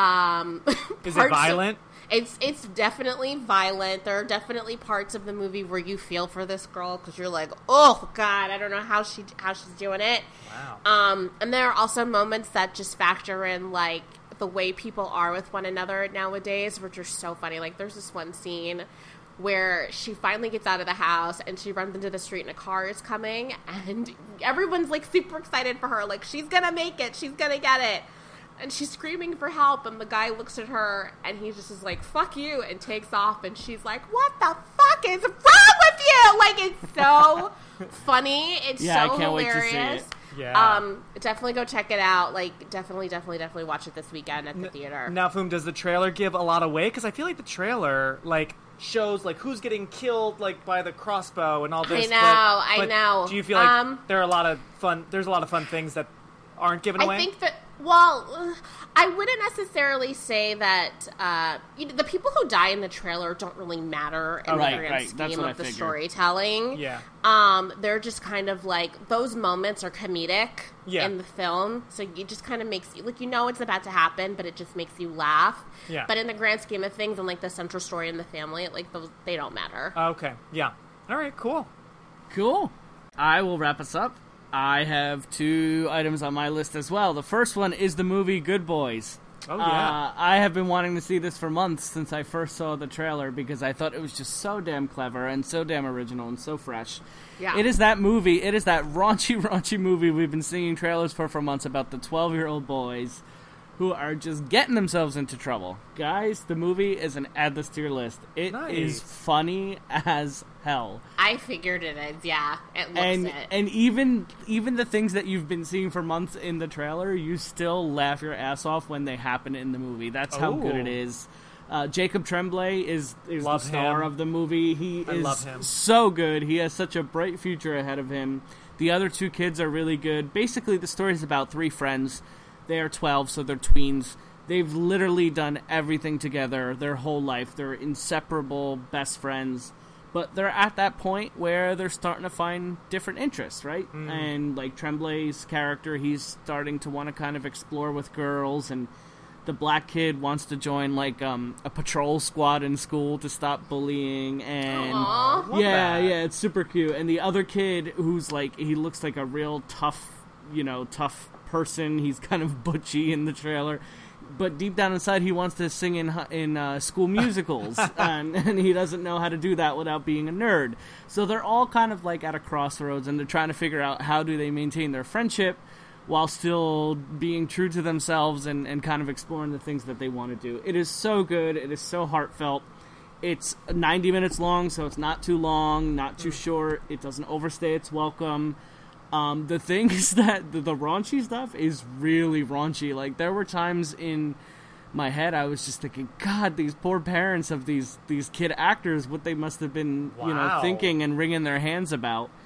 Um, is it violent? Of, it's it's definitely violent. There are definitely parts of the movie where you feel for this girl because you're like, oh god, I don't know how she how she's doing it. Wow. Um, and there are also moments that just factor in like the way people are with one another nowadays, which are so funny. Like, there's this one scene where she finally gets out of the house and she runs into the street and a car is coming and everyone's like super excited for her. Like, she's gonna make it. She's gonna get it. And she's screaming for help and the guy looks at her and he just is like, fuck you, and takes off, and she's like, what the fuck is wrong with you? Like, it's so funny. It's yeah, so I can't hilarious. Wait to see it. Yeah. Um, definitely go check it out. Like, definitely, definitely, definitely watch it this weekend at the N- theater. Now, Foom, does the trailer give a lot away? Because I feel like the trailer, like, shows, like, who's getting killed, like, by the crossbow and all this. I know, but, I but know. Do you feel like um, there are a lot of fun, there's a lot of fun things that aren't given away? I think that, well, I wouldn't necessarily say that, uh, you know, the people who die in the trailer don't really matter in right, the grand right. scheme of the figured. storytelling. Yeah. Um, they're just kind of like, those moments are comedic yeah. in the film, so it just kind of makes you, like, you know it's about to happen, but it just makes you laugh. Yeah. But in the grand scheme of things, and, like, the central story in the family, like, those, they don't matter. Okay, yeah. All right, cool. Cool. I will wrap us up. I have two items on my list as well. The first one is the movie Good Boys. Oh, yeah. Uh, I have been wanting to see this for months since I first saw the trailer because I thought it was just so damn clever and so damn original and so fresh. Yeah. It is that movie, it is that raunchy, raunchy movie we've been seeing trailers for for months about the twelve-year-old boys who are just getting themselves into trouble. Guys, the movie is an add this to your list. It nice. is funny as hell. I figured it is, yeah. It looks and, it. And even even the things that you've been seeing for months in the trailer, you still laugh your ass off when they happen in the movie. That's how Ooh. good it is. Uh, Jacob Tremblay is, is the love star him. of the movie. He I is love him. so good. He has such a bright future ahead of him. The other two kids are really good. Basically, the story is about three friends. They are twelve, so they're tweens. They've literally done everything together their whole life. They're inseparable best friends. But they're at that point where they're starting to find different interests, right? Mm. And, like, Tremblay's character, he's starting to want to kind of explore with girls, and the black kid wants to join, like, um, a patrol squad in school to stop bullying, and... Aww. Yeah, yeah, it's super cute. And the other kid, who's, like, he looks like a real tough, you know, tough person. He's kind of butchy in the trailer. But deep down inside, he wants to sing in in uh, school musicals, and, and he doesn't know how to do that without being a nerd. So they're all kind of like at a crossroads, and they're trying to figure out how do they maintain their friendship while still being true to themselves and, and kind of exploring the things that they want to do. It is so good. It is so heartfelt. It's ninety minutes long, so it's not too long, not too short. It doesn't overstay its welcome. Um, the thing is that the, the raunchy stuff is really raunchy. Like, there were times in my head I was just thinking, God, these poor parents of these, these kid actors, what they must have been, wow. you know, thinking and wringing their hands about.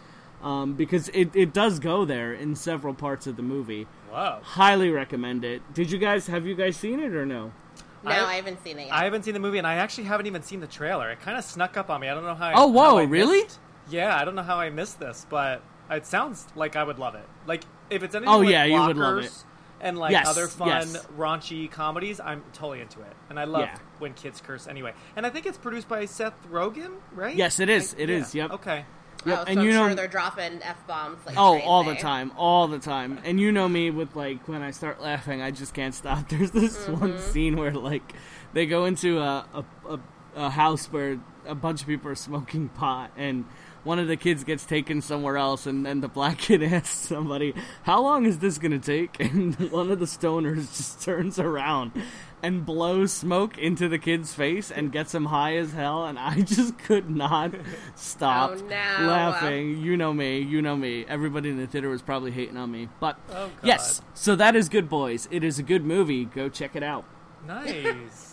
um, because it, it does go there in several parts of the movie. Whoa. Highly recommend it. Did you guys, have you guys seen it or no? No, I, I haven't seen it yet. I haven't seen the movie, and I actually haven't even seen the trailer. It kind of snuck up on me. I don't know how I Oh, whoa, how I really? Missed, yeah, I don't know how I missed this, but it sounds like I would love it. Like, if it's anything Oh, like yeah, you Blockers would love it. and, like, Yes, other fun, yes. raunchy comedies, I'm totally into it. And I love Yeah. when kids curse anyway. And I think it's produced by Seth Rogen, right? Yes, it is. I- It yeah. is, yep. Okay. Yep, Oh, so and I'm you know, sure they're dropping F-bombs like oh, crazy. all the time, all the time. And you know me with, like, when I start laughing, I just can't stop. There's this Mm-hmm. one scene where, like, they go into a, a, a, a house where a bunch of people are smoking pot, and one of the kids gets taken somewhere else, and then the black kid asks somebody, how long is this going to take? And one of the stoners just turns around and blows smoke into the kid's face and gets him high as hell, and I just could not stop Oh, no. laughing. You know me, you know me. Everybody in the theater was probably hating on me. But, Oh, God. yes, so that is Good Boys. It is a good movie. Go check it out. Nice.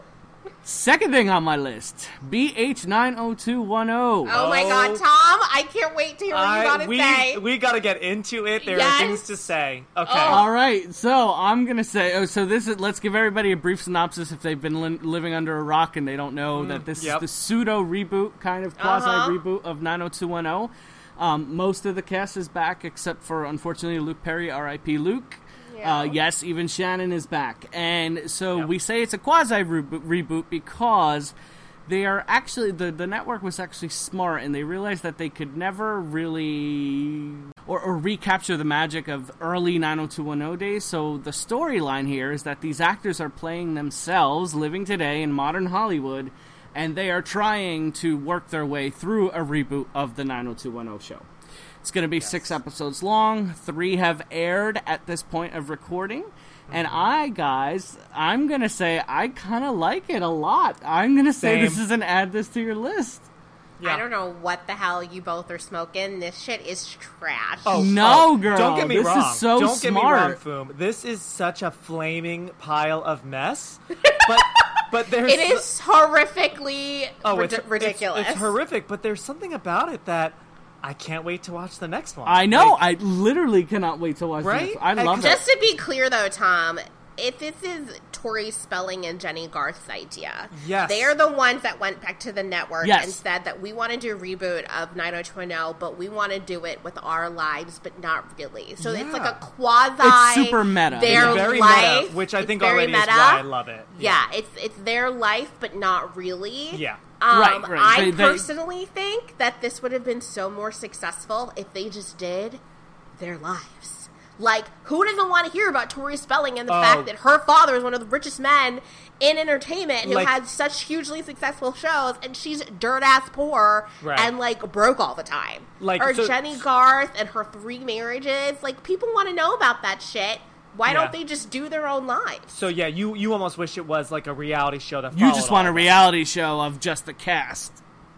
Second thing on my list, B H nine oh two one oh. Oh my Oh. god, Tom! I can't wait to hear what you I, got to we, say. we got to get into it. There Yes. are things to say. Okay. Oh. All right, so I'm gonna say. Oh, so this is. Let's give everybody a brief synopsis if they've been li- living under a rock and they don't know that this yep. is the pseudo reboot, kind of quasi Uh-huh. reboot of nine oh two one oh. Um, most of the cast is back except for, unfortunately, Luke Perry, R I P Luke. Yeah. Uh, yes, even Shannon is back. And so Yep. we say it's a quasi reboot, reboot because they are actually, the, the network was actually smart, and they realized that they could never really, or, or recapture the magic of early nine oh two one oh days. So the storyline here is that these actors are playing themselves, living today in modern Hollywood, and they are trying to work their way through a reboot of the nine oh two one oh show. It's going to be six episodes long. Three have aired at this point of recording. And I, guys, I'm going to say I kind of like it a lot. I'm going to say Same. this is an add this to your list. Yeah. I don't know what the hell you both are smoking. This shit is trash. Oh, No, oh, girl, Don't get me this is wrong. so don't get me wrong, smart. Foom. This is such a flaming pile of mess. But but there's It is horrifically oh, rid- it's, ridiculous. It's, it's horrific. But there's something about it that I can't wait to watch the next one. I know. Like, I literally cannot wait to watch Right? this. I And love it. Just to be clear, though, Tom, if this is Tori Spelling and Jenny Garth's idea, Yes. they are the ones that went back to the network Yes. and said that we want to do a reboot of nine oh two one oh, but we want to do it with our lives, but not really. So it's like Yeah. a quasi. It's super meta. Their it's very life, meta, which I It's think very already is meta. why I love it. Yeah, it's it's their life, but not really. Yeah. Um, Right, right. I They- they- personally think that this would have been so more successful if they just did their lives. Like, who doesn't want to hear about Tori Spelling and the Oh. fact that her father is one of the richest men in entertainment who Like- had such hugely successful shows, and she's dirt ass poor Right. and like broke all the time. Like, or so- Jenny Garth and her three marriages. Like, people want to know about that shit. Why Yeah. don't they just do their own lives? So yeah, you you almost wish it was like a reality show that You followed just want a all of it. reality show of just the cast.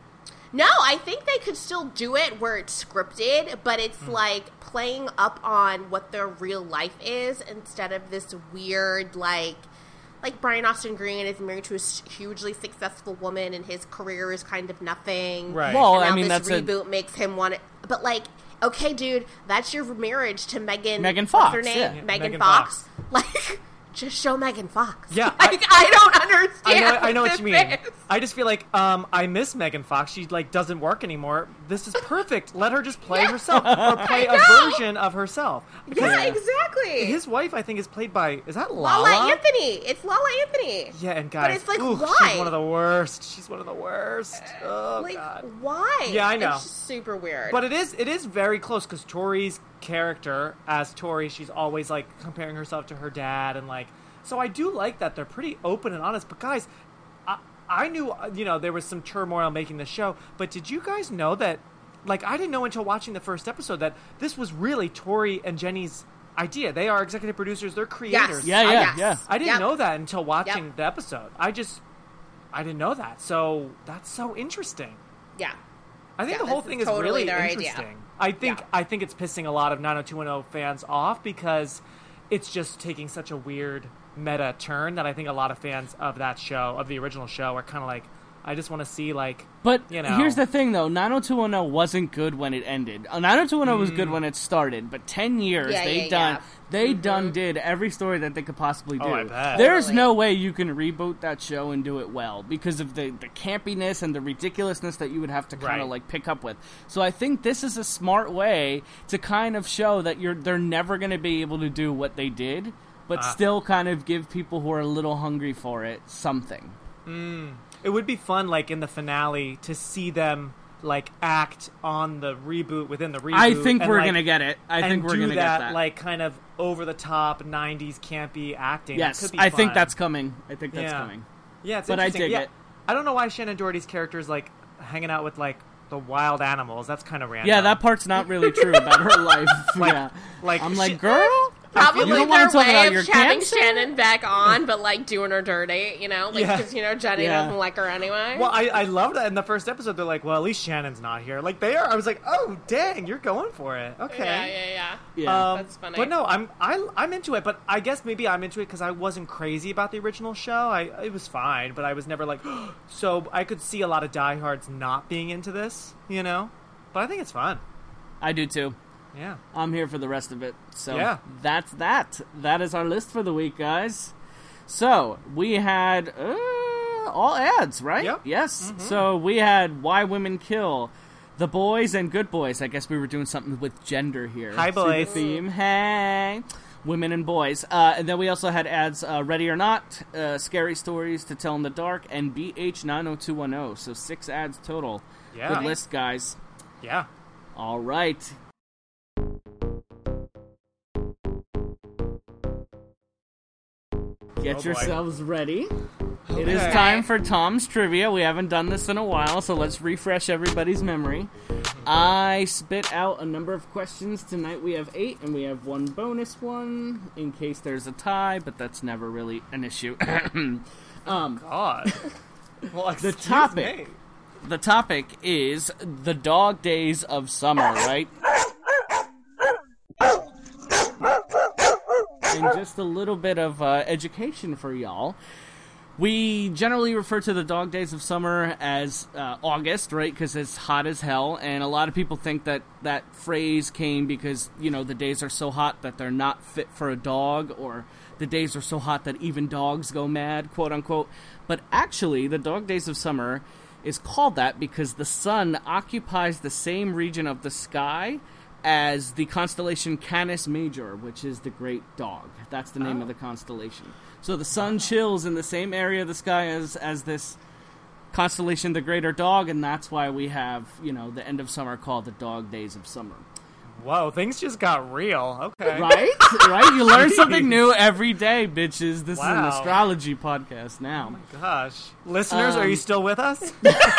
No, I think they could still do it where it's scripted, but it's Hmm. like playing up on what their real life is instead of this weird, like, like Brian Austin Green is married to a s- hugely successful woman and his career is kind of nothing. Right. Well, and I now mean, this that's a- reboot makes him want to, but like, okay, dude, that's your marriage to Megan. Megan what's her Fox, name? yeah. Yeah, Megan, Megan Fox. Fox. Like, just show Megan Fox. Yeah, I- like, I, don't I understand. know, I know what this you mean. is. I just feel like um, I miss Megan Fox. She like doesn't work anymore. This is perfect. Let her just play herself or play I a know. version of herself. Yeah, exactly. His wife, I think, is played by is that Lala, Lala? Anthony. It's Lala Anthony. Yeah, and guys, it's like, ooh, why? she's one of the worst. She's one of the worst. Oh Like, god. why? Yeah, I know. It's just super weird. But it is it is very close because Tori's character as Tori, she's always like comparing herself to her dad and like. So I do like that they're pretty open and honest. But guys, I, I knew uh, you know there was some turmoil making the show. But did you guys know that? Like I didn't know until watching the first episode that this was really Tori and Jenny's idea. They are executive producers. They're creators. yes. Yeah, Uh, yeah, yes. yeah. I didn't Yep. know that until watching Yep. the episode. I just I didn't know that. So that's so interesting. Yeah. I think Yeah, the whole this is thing is totally really their interesting. idea. I think Yeah. I think it's pissing a lot of nine oh two one oh fans off because it's just taking such a weird meta turn that I think a lot of fans of that show, of the original show, are kind of like, I just want to see like. But you know. here's the thing, though. nine oh two one oh wasn't good when it ended. Uh, nine oh two one oh Mm. was good when it started, but ten years Yeah, they yeah, done yeah. they Mhm. done did every story that they could possibly do. Oh, I bet. There's Totally. no way you can reboot that show and do it well because of the, the campiness and the ridiculousness that you would have to kind of Right. like pick up with. So I think this is a smart way to kind of show that you're they're never going to be able to do what they did, but Ah. still kind of give people who are a little hungry for it something. It would be fun, like in the finale, to see them like act on the reboot within the reboot. I think and, we're like, gonna get it. I and think we're do gonna that, get that. like kind of over the top nineties campy acting. That Yes, could be I think fun. that's coming. I think that's Yeah. coming. Yeah, it's but I interesting. dig yeah, it. I don't know why Shannon Doherty's character is like hanging out with like the wild animals. That's kind of random. Yeah, that part's not really true about her life. Like- yeah, like I'm she- like, girl, Probably you don't their want to talk way about of your having cancer? Shannon back on, but like doing her dirty, you know, like Yeah. because you know Jenny Yeah. doesn't like her anyway. Well, I, I love that in the first episode. They're like, well, at least Shannon's not here. Like they are. I was like, oh dang, you're going for it. Okay. yeah, yeah, yeah. Yeah. Um, That's funny. But no, I'm I, I'm into it. But I guess maybe I'm into it because I wasn't crazy about the original show. I it was fine, but I was never like. So I could see a lot of diehards not being into this, you know. But I think it's fun. I do too. Yeah. I'm here for the rest of it. So Yeah. that's that. That is our list for the week, guys. So we had uh, all ads, right? Yep. Yes. So we had Why Women Kill, The Boys, and Good Boys. I guess we were doing something with gender here. Hi, See the boys. theme. Hey. Women and boys. Uh, and then we also had ads uh, Ready or Not, uh, Scary Stories to Tell in the Dark, and B H nine oh two one oh. So six ads total. Yeah. Good list, guys. Yeah. All right. Get Oh, boy. yourselves ready. It is Okay. time for Tom's Trivia. We haven't done this in a while, so let's refresh everybody's memory. I spit out a number of questions. Tonight we have eight, and we have one bonus one in case there's a tie, but that's never really an issue. um, God. Well, excuse topic. me. the topic is the dog days of summer, right? And just a little bit of uh, education for y'all. We generally refer to the dog days of summer as uh, August, right? Because it's hot as hell, and a lot of people think that that phrase came because, you know, the days are so hot that they're not fit for a dog, or the days are so hot that even dogs go mad, quote unquote. But actually, the dog days of summer is called that because the sun occupies the same region of the sky as the constellation Canis Major, which is the Great Dog. That's the name Oh. of the constellation. So the sun chills in the same area of the sky as as this constellation, the Greater Dog, and that's why we have, you know, the end of summer called the dog days of summer. Whoa, things just got real. Okay. Right? Right? You learn something new every day, bitches. This is an Wow. astrology podcast now. Gosh. Listeners, are Um, you still with us?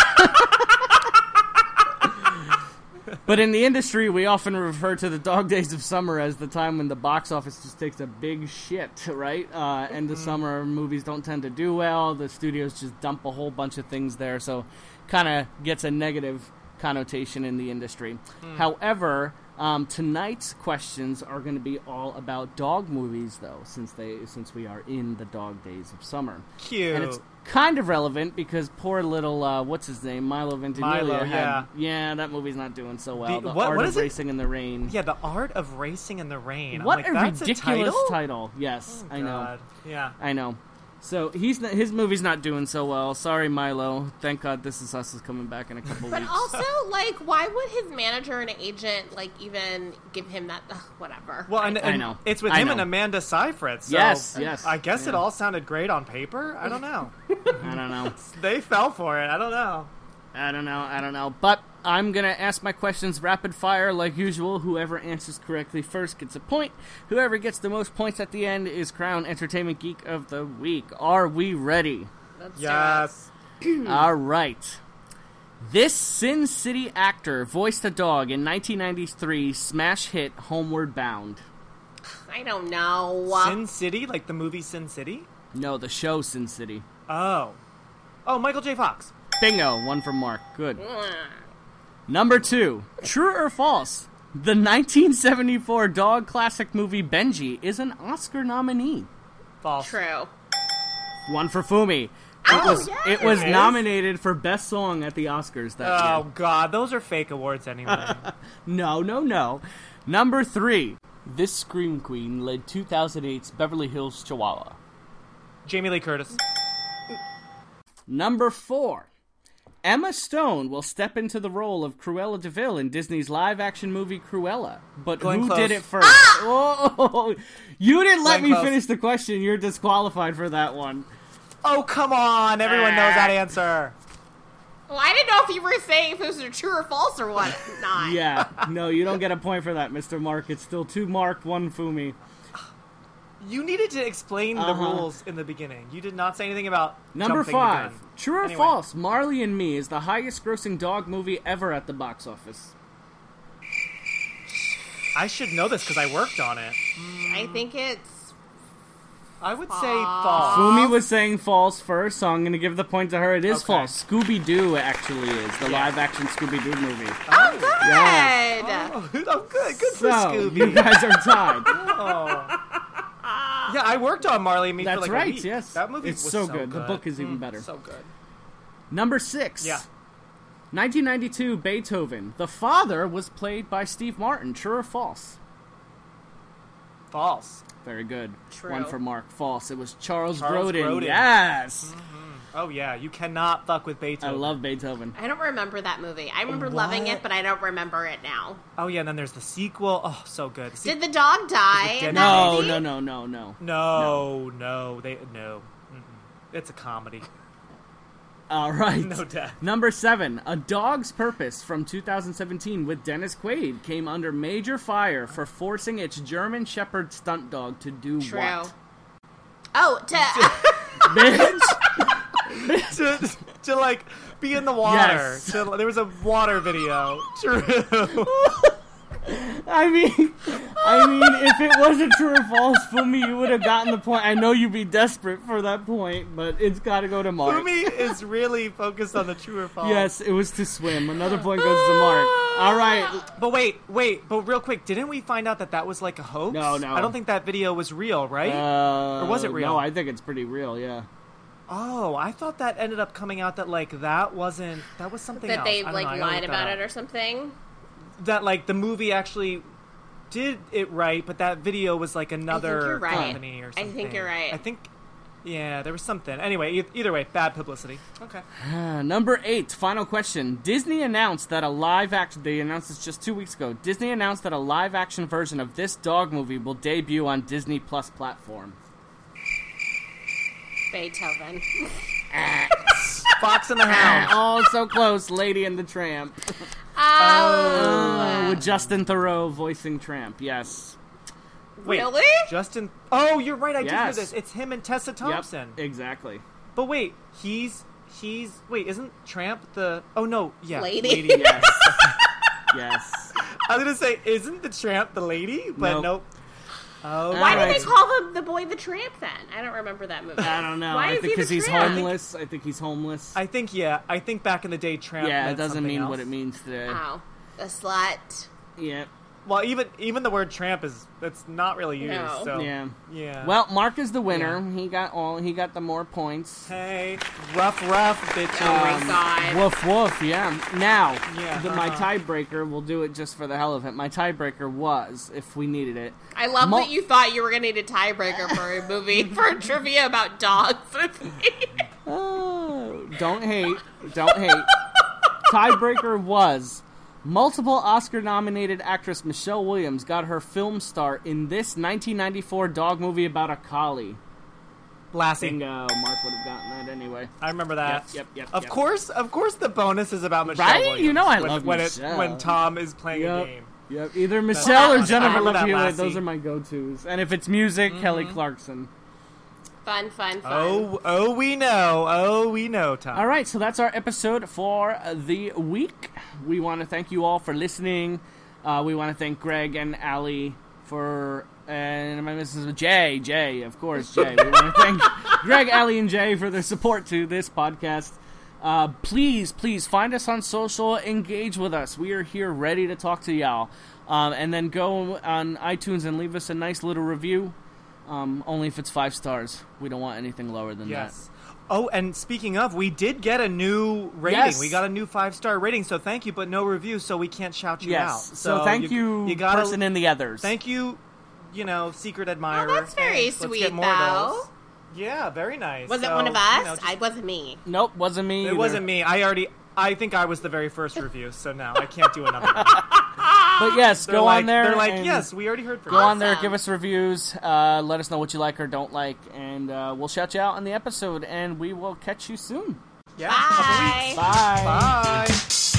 But in the industry, we often refer to the dog days of summer as the time when the box office just takes a big shit, right? Uh, end of summer, movies don't tend to do well. The studios just dump a whole bunch of things there, so kind of gets a negative connotation in the industry. However, um, tonight's questions are going to be all about dog movies, though, since they since we are in the dog days of summer. Cute. And it's kind of relevant because poor little, uh, what's his name, Milo Ventimiglia. Milo, had, yeah. yeah, that movie's not doing so well. The- The, what- Art what of is it? Racing in the Rain. Yeah, The Art of Racing in the Rain. I'm What like, a that's ridiculous a title? Yes, Oh, I know. God. Yeah. I know. So he's not, his movie's not doing so well. Sorry, Milo. Thank God This Is Us is coming back in a couple But weeks. also, like, why would his manager and agent like even give him that? Ugh, whatever. Well, and, I and know. it's with I him know. and Amanda Seyfried. So Yes, yes. I guess it Yeah. all sounded great on paper. I don't know. I don't know. They fell for it. I don't know. I don't know. I don't know. But I'm going to ask my questions rapid fire like usual. Whoever answers correctly first gets a point. Whoever gets the most points at the end is crowned Entertainment Geek of the Week. Are we ready? Let's do Yes. All right. This Sin City actor voiced a dog in nineteen ninety-three smash hit Homeward Bound. it. I don't know. Sin City, like the movie Sin City. No, the show Sin City. Oh. Oh, Michael J. Fox. Bingo. One from Mark. Good. Ugh. Number two. True or false? The nineteen seventy-four dog classic movie Benji is an Oscar nominee. False. True. One for Fumi. It was yes. it was It is? nominated for best song at the Oscars that Oh year. God, those are fake awards anyway. No, no, no. Number three. This Scream Queen led two thousand eight's Beverly Hills Chihuahua. Jamie Lee Curtis. Number four. Emma Stone will step into the role of Cruella de Vil in Disney's live-action movie Cruella. But Glenn who Close. did it first? Oh, you didn't let Glenn me Close. finish the question. You're disqualified for that one. Oh come on, everyone knows that answer. Well, I didn't know if you were saying if it was a true or false or what. Not. Yeah, no, you don't get a point for that, Mister Mark. It's still two Mark, one Fumi. You needed to explain the Uh-huh. rules in the beginning. You did not say anything about Number jumping the five. gun. True or Anyway. false? Marley and Me is the highest-grossing dog movie ever at the box office. I should know this because I worked on it. I think it's I would say false. Fumi was saying false first, so I'm going to give the point to her. It is Okay. false. Scooby-Doo actually is the Yeah. live-action Scooby-Doo movie. oh good. Oh, oh, good. Good for So, Scooby. you guys are tied. Oh. Yeah, I worked on Marley and Me That's for like right, a week. yes. That movie It's was so so good. The good. book is even Mm, better. So good. Number six. Yeah. nineteen ninety-two, Beethoven. The father was played by Steve Martin. True or false? False. Very good. True. One for Mark. False. It was Charles, Charles Grodin. Grodin. Yes. Oh yeah, you cannot fuck with I Beethoven. love Beethoven. I don't remember that movie. I remember loving What? it, but I don't remember it now. Oh yeah, and then there's the sequel. Oh, so good. Se- Did the dog die dead in that No, movie? no, no, no, no. no, no, they no. Mm-mm. It's a comedy. All right. No death. Number seven, A Dog's Purpose from two thousand seventeen with Dennis Quaid came under major fire for forcing its German Shepherd stunt dog to do True. what? Oh, to Bitch. to, to like be in the water. Yes. To, there was a water video. True. I mean, I mean, if it wasn't true or false, Fumi, you would have gotten the point. I know you'd be desperate for that point, but it's got to go to Mark. Fumi is really focused on the true or false. Yes, it was to swim. Another point goes to Mark. All right. But wait, wait, but real quick, didn't we find out that that was like a hoax? No, no. I don't think that video was real, right? Uh, Or was it real? No, I think it's pretty real. Yeah. Oh, I thought that ended up coming out that like that wasn't that was something that else. they I don't like know, I gotta lied look about that it up. or something. That like the movie actually did it right, but that video was like another you're right. company or I something. think you're right. I think, yeah, there was something. Anyway, e- either way, bad publicity. Okay. Uh, number eight, final question. Disney announced that a live action, they announced this just two weeks ago. Disney announced that a live action version of this dog movie will debut on Disney Plus platform. Beethoven. Fox and the Hound. Oh, so close, Lady and the Tramp. Oh. Uh, with Justin Theroux voicing Tramp, yes. Wait, Really? Justin. Oh, you're right. I Yes. did hear this. It's him and Tessa Thompson. Yep, exactly. But wait, he's he's wait, isn't Tramp the? Oh no, yeah, Lady. Yes. Yes. I was gonna say, isn't the Tramp the lady? But Nope. nope. Oh, Why Alright. did they call the, the boy the tramp then? I don't remember that movie. I don't know. Why I is think he the because he's tramp? homeless. I think he's homeless. I think yeah. I think back in the day, Tramp. yeah, it meant doesn't something mean else. what it means today. Oh, the slut. Yeah. Well, even even the word tramp is that's not really used. No. So Yeah. yeah. Well, Mark is the winner. Yeah. He got all. He got the more points. hey, rough, rough, bitches. Oh my god. Woof woof. Yeah. Now, Yeah, the, my uh-huh. tiebreaker. We'll do it just for the hell of it. My tiebreaker was, if we needed it. I love Mo- that you thought you were going to need a tiebreaker for a movie, for a trivia about dogs with me. Oh, don't hate. Don't hate. Tiebreaker was multiple Oscar-nominated actress Michelle Williams got her film start in this nineteen ninety-four dog movie about a collie. Lassie. Bingo. Mark would have gotten that anyway. I remember that. Yep, yep, yep, Of yep. course, of course, the bonus is about Michelle Right? Williams. You know I when, love when Michelle. It, when Tom is playing Yep. a game. Yep. Either Michelle or awesome. I Jennifer remember Love that Hewitt. Lassie. Those are my go-tos. And if it's music, Kelly Clarkson. Fun, fun, fun. Oh, oh, we know. Oh, we know, Tom. All right, so that's our episode for the week. We want to thank you all for listening. Uh, we want to thank Greg and Allie for, and my missus Jay, Jay, of course, Jay. We want to thank Greg, Allie, and Jay for their support to this podcast. Uh, please, please find us on social, engage with us. We are here ready to talk to y'all. Um, and then go on iTunes and leave us a nice little review. Um, only if it's five stars. We don't want anything lower than Yes. Oh, and speaking of, we did get a new rating. Yes. We got a new five-star rating, so thank you, but no review, so we can't shout you Yes. out. So, thank you, you gotta, person in the others. Thank you, you know, secret admirer. Oh, that's very Thanks. Let's sweet, get more though. Of those. Yeah, very nice. Was it So, one of you us? know, just- I wasn't me. Nope, wasn't me. It either. wasn't me. I already. I think I was the very first review, so now I can't do another one. But yes, They're go like, on there. They're like, and yes, we already heard from Go you. on there, Awesome. give us reviews. Uh, let us know what you like or don't like, and uh, we'll shout you out in the episode. And we will catch you soon. Yeah, couple Bye. weeks. Bye. Bye.